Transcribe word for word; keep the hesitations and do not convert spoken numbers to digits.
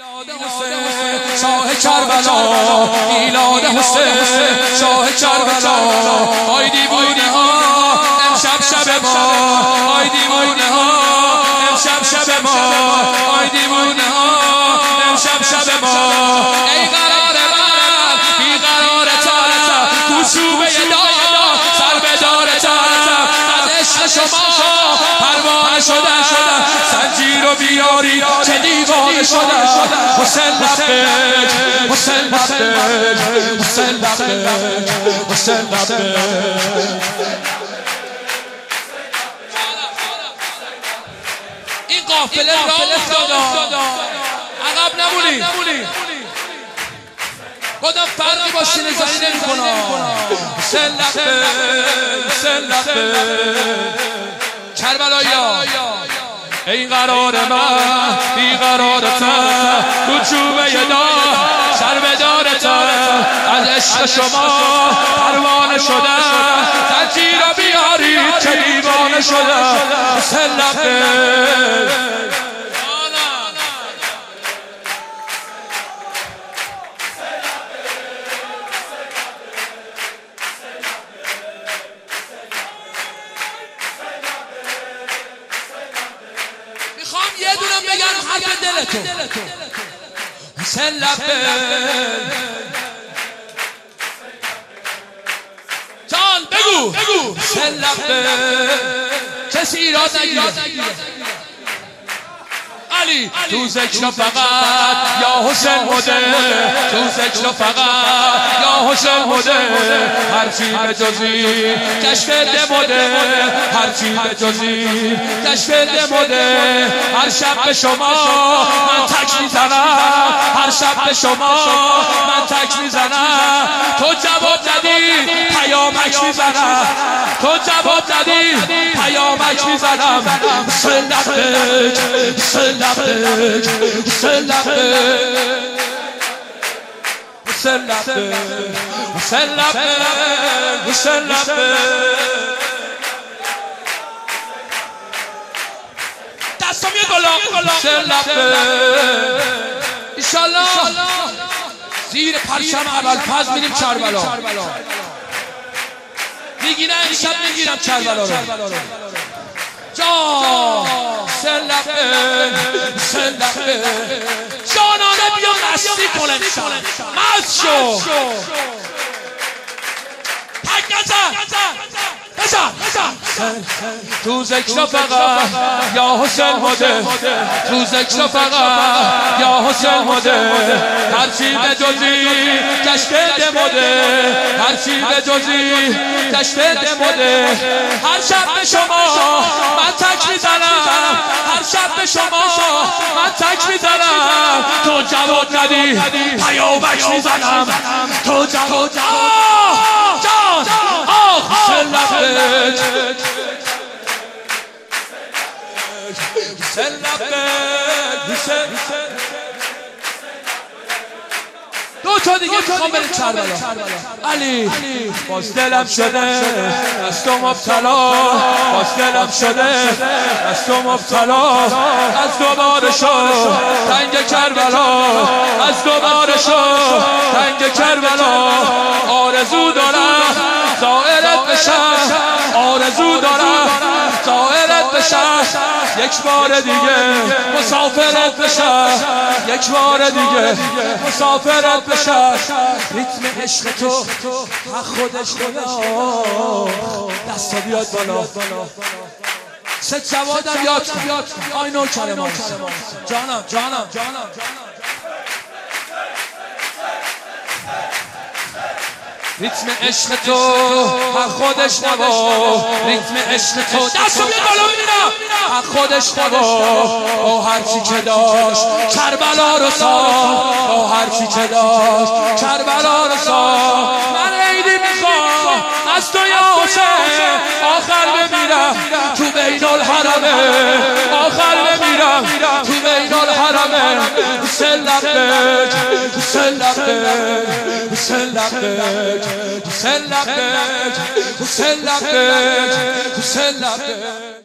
شاه کربلا میلاد حسین شاه کربلا آی دیوونه ها امشب شب ما آی دیوونه ها امشب شب ما آی دیوونه ها امشب شب ما ای قرار من بی قرار تر کوچوبه دار سر به دار تر از عشق شما پروانه شدم زنجیر و بیاری چه دیوانه شدم حسین لبک حسین لبک حسین لبک حسین لبک این قافله راه افتادا عقب نمونی خودم فرقی با سینه زنی نمی کنم حسین لبک حسین لبک کربلایا ای قرار من بی قرارتر کوچوبه دار سر به دارتر از عشق شما پروانه شدم زنجیر رو بیاری چه دیوانه شدم حسین لبک میخوام یه دونم بگم حرف دلتو حسین لبک جان بگو حسین لبک کسی ایراد نگیره علی تو ذکر فقط یا حسین بوده تو ذکر فقط یا حسین بوده هرچی به جزی کشف دموده هرچی به جزی کشف دموده هر شب به شما من تک میزنم هر شب به شما من تک میزنم تو جواب ندی پیامک میزنم تو جواب ندی پیامک میزنم حسین لبک حسین لبک حسین لبک حسین لبک حسین لبک حسین لبک دستم یه گلام حسین لبک ایشالله زیر پرچم ابوالفضل میریم کربلا میگی نه امشب میگیرم کربلا رو جان حسین لبک حسین لبک جانانه بیا مستی کنم مست شو پک نزن تو ذکر فقط یا حسین بوده تو ذکر فقط یا حسین بوده هرچی به جزی کشف دموده هرچی به جزی کشف دموده هر شب به شما من تک میزنم هر شب به شما من تک میزنم تو جواب ندی پیامک میزنم تو جواب جان آه حسین لبک حسین لبک حسین دو تا دیگه میخوام بریم کربلا علی باز دلم شده از تو مبتلا باز دلم شده از تو مبتلا از دوباره شو تنگ کربلا از دوباره شو تنگ کربلا آرزو دارم زائرت بشم آرزو دارم زائرت بشم یک بار دیگه مسافرت بشم یک بار دیگه مسافرت بشم ریتم عشق تو خودش خدا دستا بیاد بالا ست جوادم یاد کن آی نو کلمات جانم جانم جانم ریتم عشق تو حق خودش نوا ریتم عشق تو دستو بیاد بالا ببینم حق خودش نوا او هرچی که داشت کربلا رو ساخت او هرچی که داشت کربلا رو ساخت من عیدی میخوام از تو یا حسین آخر بمیرم تو بین الحرمه آخر بمیرم تو بین الحرمه حسین لبک حسین لبک حسین لبک حسین لبک حسین لبک حسین لبک